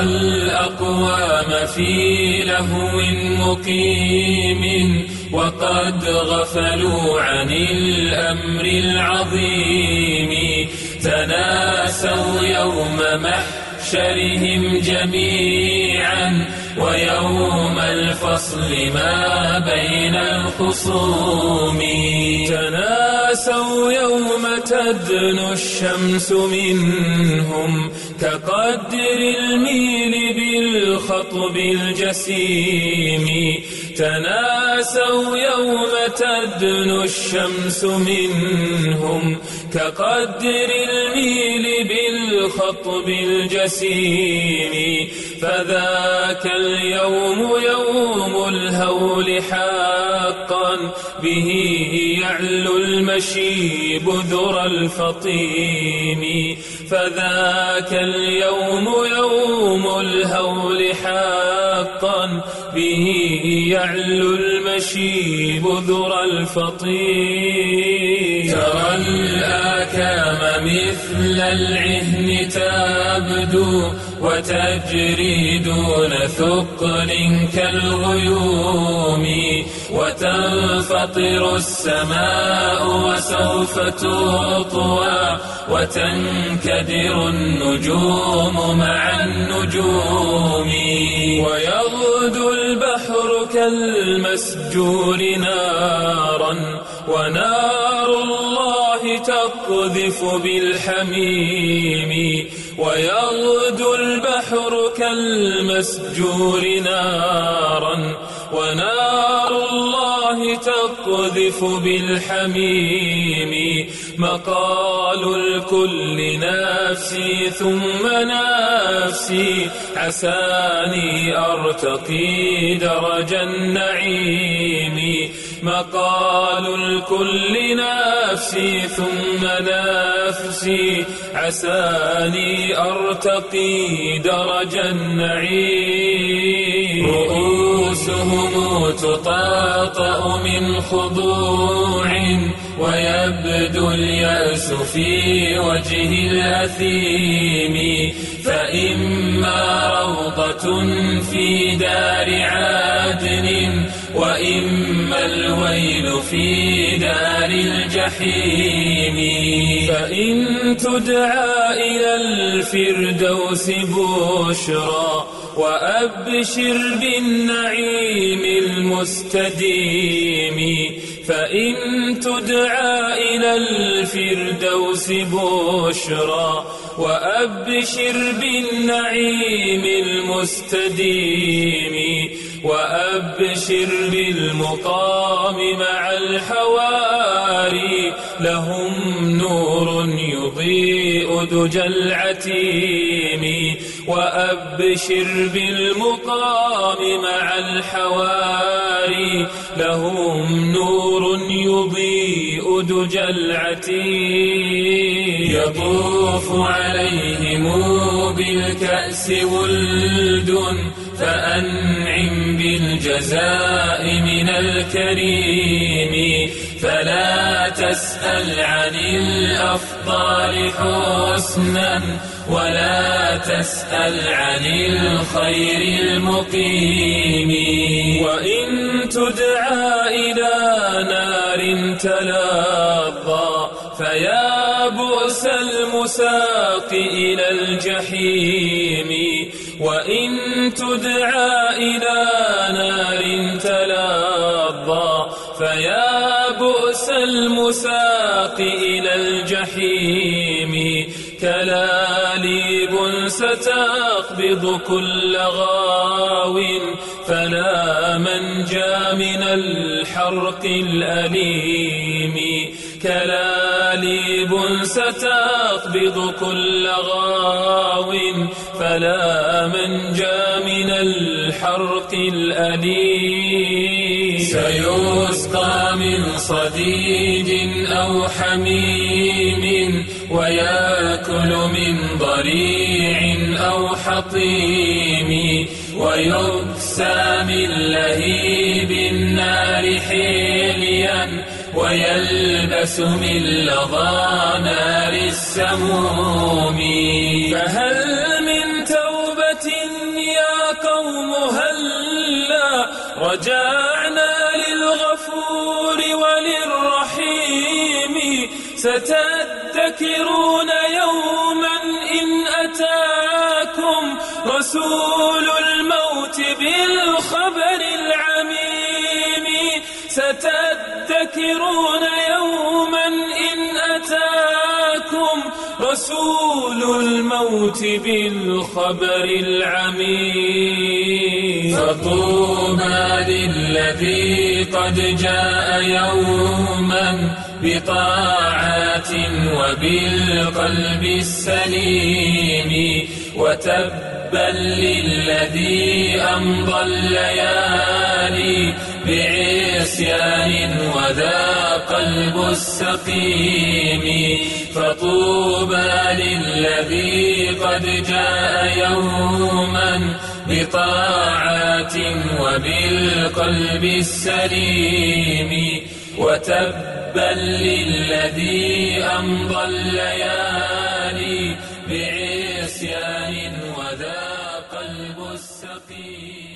الأقوام في لهو مقيم وقد غفلوا عن الأمر العظيم. تناسوا يوم محشرهم جميعا ويوم الفصل ما بين الخصوم. تناسوا يوم تدنو الشمس منهم كقدر الميل بالخطب الجسيم. تناسوا يوم تدنو الشمس منهم كقدر الميل بالخطب الجسيم. فذاك اليوم يوم الهول حقا به يعلو المشيب ذرى الفطيم. فذاك اليوم يوم الهول حقا به يعلو المشيب ذرى الفطيم. ترى الآكام مثل العهن تبدو وتجري دون ثقل كالغيوم. وتنفطر السماء وسوف تطوى وتنكدر النجوم مع النجوم. ويغدو البحر كالمسجور نارا ونار الله تقذف بالحميم. ويغدو البحر كالمسجور نارا ونار الله تقذف بالحميم. مقال الكل نفسي ثم نفسي عساني أرتقي درج النعيم. مقال الكل نفسي ثم نفسي عساني أرتقي درج النعيم. رؤوسهم تطاطأ من خضوع ويبدو اليأس في وجه الأثيم. فإما روضة في دار عدن وإما الويل في دار الجحيم. فإن تدعى إلى الفردوس بشرى وأبشر بالنعيم المستديم. فإن تدعى إلى الفردوس بشرى وأبشر بالنعيم المستديم. وأبشر بالمقام مع الحواري لهم نور يضيء دجى العتيم. وأبشر بالمقام مع الحواري لهم نور يضيء دجى العتيم. يطوف عليهم بالكأس ولد فأنعم بالجزاء من الكريم. فلا تسأل عن الأفضال حسنا ولا تسأل عن الخير المقيم. وإن تدعى إلى نار تلظى فيا بؤس المساق إلى الجحيم. وإن تدعى إلى نار تلظى فيا بؤس المساق إلى الجحيم. كلاليب ستقبض كل غاو فلا منجى من الحرق الأليم. كلاليب ستقبض كل غاو فلا منجى من الحرق الأليم. سيسقى من صديد أو حميم ويأكل من ضريع أو حطيم ويكسى من لهيب النار حليا ويلبس من لظى نار السموم. فهل من توبة يا قوم هلا رجعنا للغفور وللرحيم ستذكرون يوما إن أتاكم رسول الموت بالخبر العميم ستذكرون يوما إن أتاكم رسول الموت بالخبر العميم فطوبى للذي قد جاء يوما بطاعات وبالقلب السليم وتبا للذي أمضى الليالي بعصيان وذا قلب السقيم فطوبى للذي قد جاء يوما بطاعات وبالقلب السليم وتبا للذي أمضى الليالي بعصيان وذا قلب السقيم.